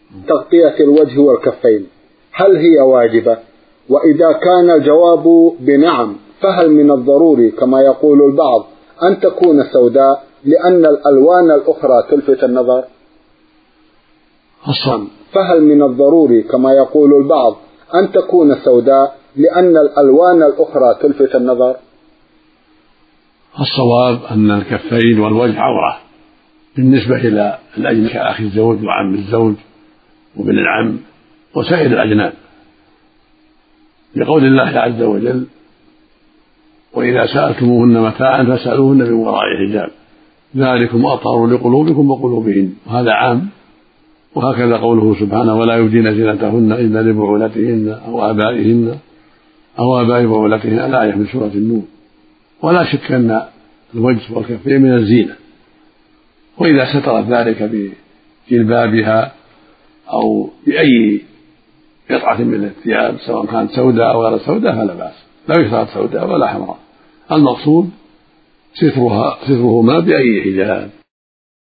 تغطية الوجه والكفين هل هي واجبة؟ وإذا كان الجواب بنعم فهل من الضروري كما يقول البعض أن تكون سوداء لأن الألوان الأخرى تلفت النظر؟ فهل من الضروري كما يقول البعض أن تكون سوداء لأن الألوان الأخرى تلفت النظر؟ الصواب أن الكفين والوجه عورة بالنسبة إلى الأجنة كأخي الزوج وعم الزوج وابن العم وسائر الأجنان، لقول الله عز وجل: وإذا سألتموهن متاعا فاسألوهن من وراء حجاب ذلكم أطهر لقلوبكم وقلوبهن، وهذا عام. وهكذا قوله سبحانه: ولا يبدين زينتهن إلا لبعولتهن أو آبائهن أو آباء بعولتهن، الآية من سورة النور. ولا شك أن الوجه والكفين من الزينة، وإذا سترت ذلك بجلبابها أو بأي قطعة من الثياب سواء كانت سوداء أو غير سوداء فلا بأس، لا يشترط سوداء ولا حمراء، المقصود سترهما بأي حجاب.